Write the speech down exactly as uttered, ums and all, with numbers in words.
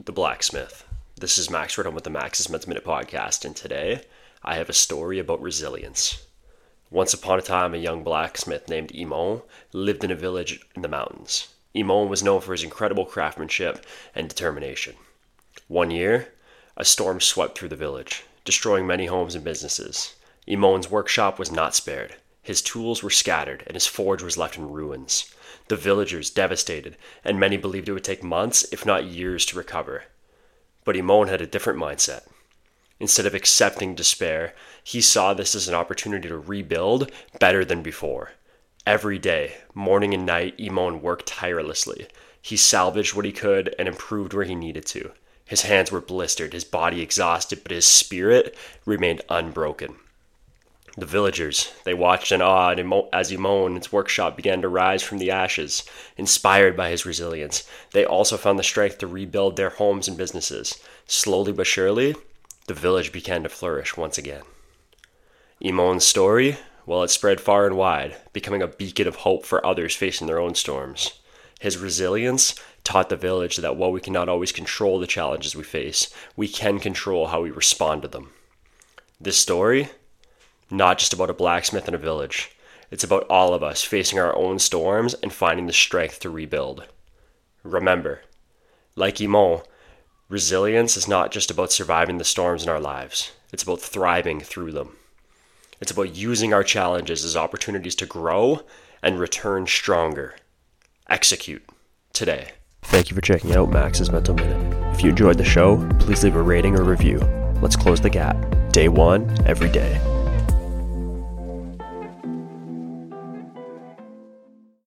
The Blacksmith. This is Max Redham with the Max's Mental Minute Podcast, and today I have a story about resilience. Once upon a time, a young blacksmith named Imon lived in a village in the mountains. Imon was known for his incredible craftsmanship and determination. One year, a storm swept through the village, destroying many homes and businesses. Imon's workshop was not spared. His tools were scattered, and his forge was left in ruins. The villagers devastated, and many believed it would take months, if not years, to recover. But Imon had a different mindset. Instead of accepting despair, he saw this as an opportunity to rebuild better than before. Every day, morning and night, Imon worked tirelessly. He salvaged what he could and improved where he needed to. His hands were blistered, his body exhausted, but his spirit remained unbroken. The villagers, they watched in awe as Imon's workshop began to rise from the ashes. Inspired by his resilience, they also found the strength to rebuild their homes and businesses. Slowly but surely, the village began to flourish once again. Imon's story, well, it spread far and wide, becoming a beacon of hope for others facing their own storms. His resilience taught the village that while we cannot always control the challenges we face, we can control how we respond to them. This story, not just about a blacksmith in a village. It's about all of us facing our own storms and finding the strength to rebuild. Remember, like Imon, resilience is not just about surviving the storms in our lives. It's about thriving through them. It's about using our challenges as opportunities to grow and return stronger. Execute today. Thank you for checking out Max's Mental Minute. If you enjoyed the show, please leave a rating or review. Let's close the gap. Day one, every day.